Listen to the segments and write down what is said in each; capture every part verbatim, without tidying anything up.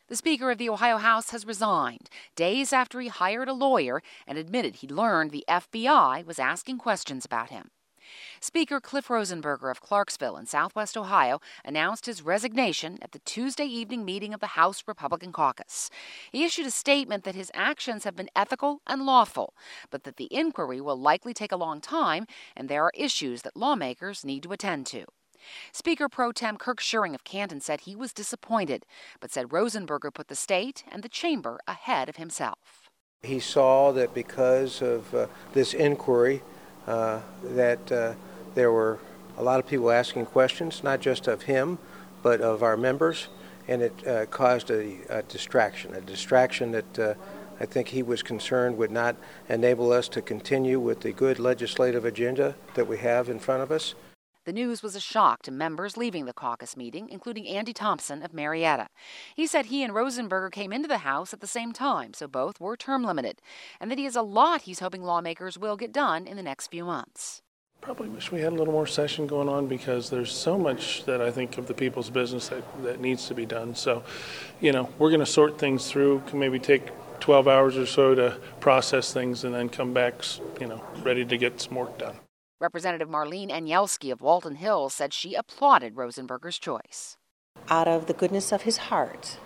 The Speaker of the Ohio House has resigned days after he hired a lawyer and admitted he'd learned the F B I was asking questions about him. Speaker Cliff Rosenberger of Clarksville in southwest Ohio announced his resignation at the Tuesday evening meeting of the House Republican Caucus. He issued a statement that his actions have been ethical and lawful, but that the inquiry will likely take a long time and there are issues that lawmakers need to attend to. Speaker Pro Tem Kirk Schuring of Canton said he was disappointed, but said Rosenberger put the state and the chamber ahead of himself. He saw that because of uh, this inquiry, uh, that uh, there were a lot of people asking questions, not just of him, but of our members, and it uh, caused a, a distraction, a distraction that uh, I think he was concerned would not enable us to continue with the good legislative agenda that we have in front of us. The news was a shock to members leaving the caucus meeting, including Andy Thompson of Marietta. He said he and Rosenberger came into the House at the same time, so both were term limited, and that he has a lot he's hoping lawmakers will get done in the next few months. Probably wish we had a little more session going on because there's so much that I think of the people's business that, that needs to be done. So, you know, we're going to sort things through, can maybe take twelve hours or so to process things and then come back, you know, ready to get some work done. Representative Marlene Anielski of Walton Hills said she applauded Rosenberger's choice. Out of the goodness of his heart,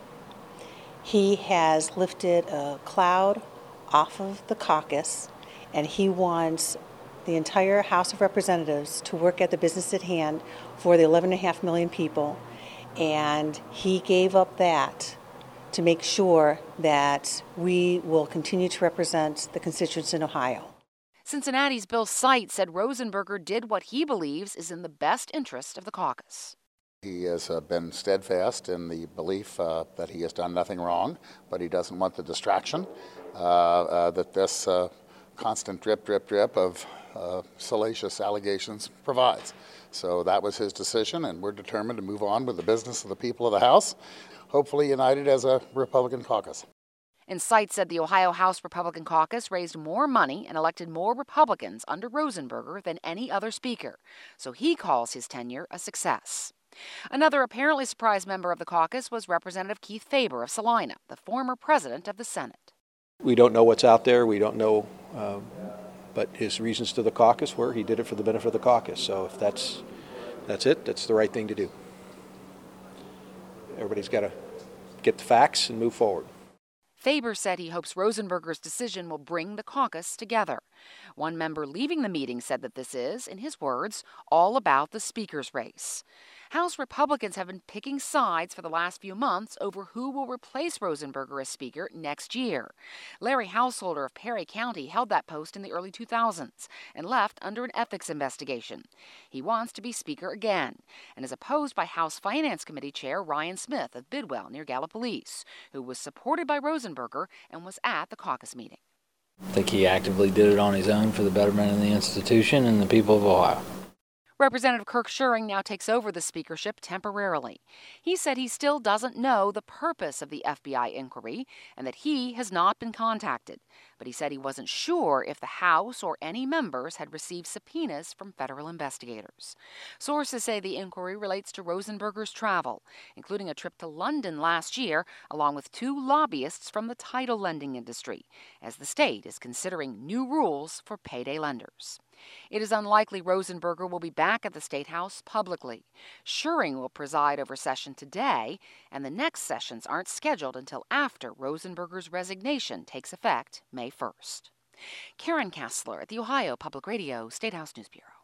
he has lifted a cloud off of the caucus, and he wants the entire House of Representatives to work at the business at hand for the eleven and a half million people, and he gave up that to make sure that we will continue to represent the constituents in Ohio. Cincinnati's Bill Seitz said Rosenberger did what he believes is in the best interest of the caucus. He has uh, been steadfast in the belief uh, that he has done nothing wrong, but he doesn't want the distraction uh, uh, that this uh, constant drip, drip, drip of uh, salacious allegations provides. So that was his decision, and we're determined to move on with the business of the people of the House, hopefully united as a Republican caucus. And Seitz said the Ohio House Republican Caucus raised more money and elected more Republicans under Rosenberger than any other speaker, so he calls his tenure a success. Another apparently surprised member of the caucus was Representative Keith Faber of Salina, the former president of the Senate. We don't know what's out there. We don't know, um, but his reasons to the caucus were he did it for the benefit of the caucus. So if that's that's it, that's the right thing to do. Everybody's got to get the facts and move forward. Faber said he hopes Rosenberger's decision will bring the caucus together. One member leaving the meeting said that this is, in his words, all about the speaker's race. House Republicans have been picking sides for the last few months over who will replace Rosenberger as Speaker next year. Larry Householder of Perry County held that post in the early two thousands and left under an ethics investigation. He wants to be Speaker again and is opposed by House Finance Committee Chair Ryan Smith of Bidwell near Gallipolis, who was supported by Rosenberger and was at the caucus meeting. I think he actively did it on his own for the betterment of the institution and the people of Ohio. Representative Kirk Schuring now takes over the speakership temporarily. He said he still doesn't know the purpose of the F B I inquiry and that he has not been contacted. But he said he wasn't sure if the House or any members had received subpoenas from federal investigators. Sources say the inquiry relates to Rosenberger's travel, including a trip to London last year, along with two lobbyists from the title lending industry, as the state is considering new rules for payday lenders. It is unlikely Rosenberger will be back at the State House publicly. Schuring will preside over session today, and the next sessions aren't scheduled until after Rosenberger's resignation takes effect May first. Karen Kassler at the Ohio Public Radio State House News Bureau.